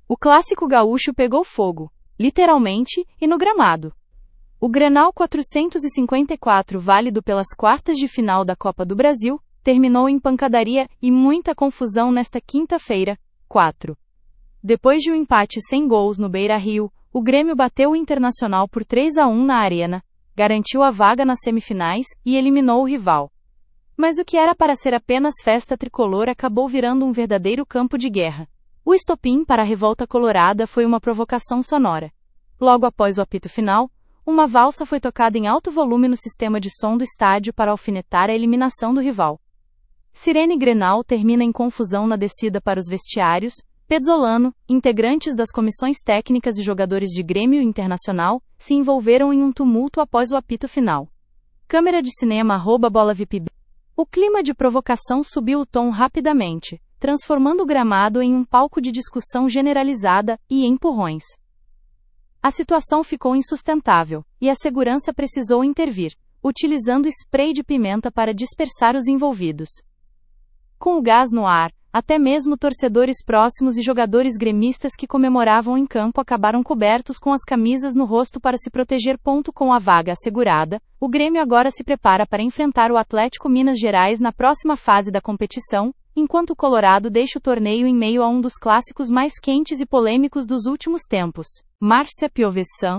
O clássico gaúcho pegou fogo, literalmente, e no gramado. O Grenal 454, válido pelas quartas de final da Copa do Brasil, terminou em pancadaria e muita confusão nesta quinta-feira, 4. Depois de um empate sem gols no Beira-Rio, o Grêmio bateu o Internacional por 3-1 na Arena, garantiu a vaga nas semifinais e eliminou o rival. Mas o que era para ser apenas festa tricolor acabou virando um verdadeiro campo de guerra. O estopim para a revolta colorada foi uma provocação sonora. Logo após o apito final, uma valsa foi tocada em alto volume no sistema de som do estádio para alfinetar a eliminação do rival. Sirene Grenal termina em confusão na descida para os vestiários. Pezzolano, integrantes das comissões técnicas e jogadores de Grêmio e Internacional, se envolveram em um tumulto após o apito final. Câmera de cinema @bolavip. O clima de provocação subiu o tom rapidamente, transformando o gramado em um palco de discussão generalizada e empurrões. A situação ficou insustentável, e a segurança precisou intervir, utilizando spray de pimenta para dispersar os envolvidos. Com o gás no ar, até mesmo torcedores próximos e jogadores gremistas que comemoravam em campo acabaram cobertos com as camisas no rosto para se proteger. Com a vaga assegurada, o Grêmio agora se prepara para enfrentar o Atlético Minas Gerais na próxima fase da competição, enquanto o Colorado deixa o torneio em meio a um dos clássicos mais quentes e polêmicos dos últimos tempos. Márcia Piovesan,